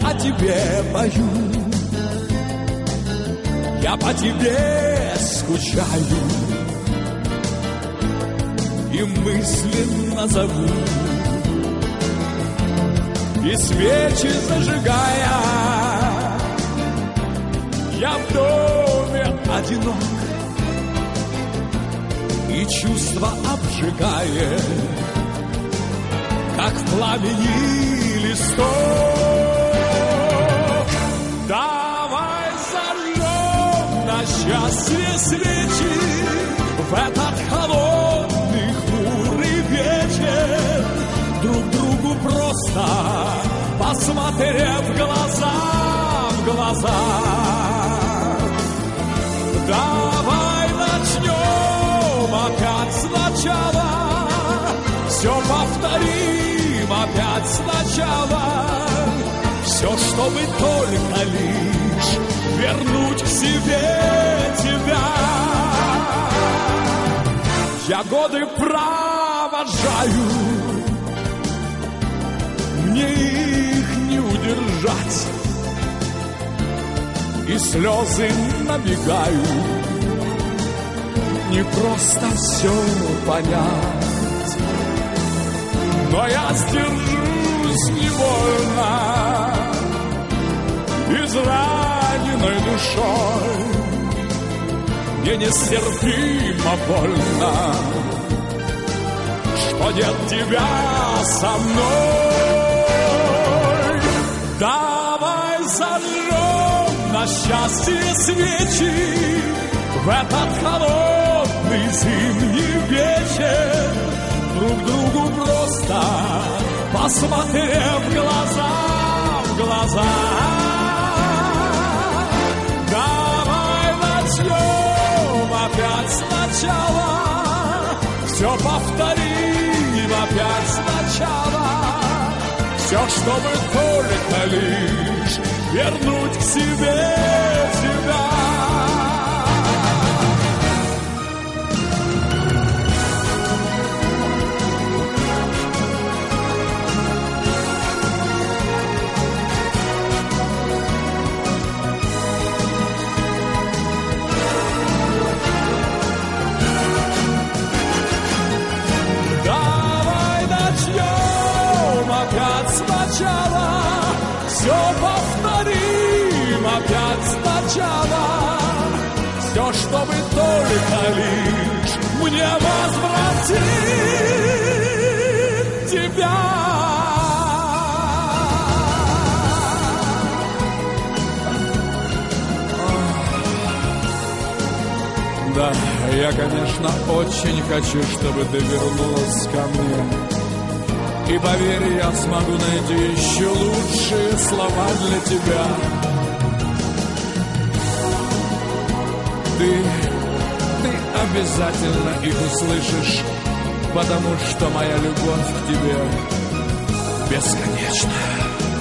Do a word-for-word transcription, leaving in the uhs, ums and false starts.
о тебе пою, я по тебе скучаю и мысленно зову, и свечи зажигая, я в доме одинок, и чувства обжигая, как в пламени листок. Давай зажжем на счастье свечи в этот холодный хмурый вечер, друг другу просто посмотрев в глаза, в глаза. Давай начнем опять сначала, все повторим опять сначала, все, чтобы только лишь вернуть к себе тебя. Я годы провожаю, мне их не удержать, и слезы набегают, не просто все понять, но я сдержусь невольно, израненной душой, мне нестерпимо больно, что нет тебя со мной. Давай зажжем на счастье свечи в этот холодный зимний вечер, друг другу просто посмотрев в глаза, в глаза. Давай начнем опять сначала, все повторим опять сначала, все, чтобы только лишь вернуть к себе тебя. Сначала, все повторим опять сначала, все, чтобы только лишь мне возвратить тебя. Да, я, конечно, очень хочу, чтобы ты вернулась ко мне. И поверь, я смогу найти еще лучшие слова для тебя. Ты, ты обязательно их услышишь, потому что моя любовь к тебе бесконечна.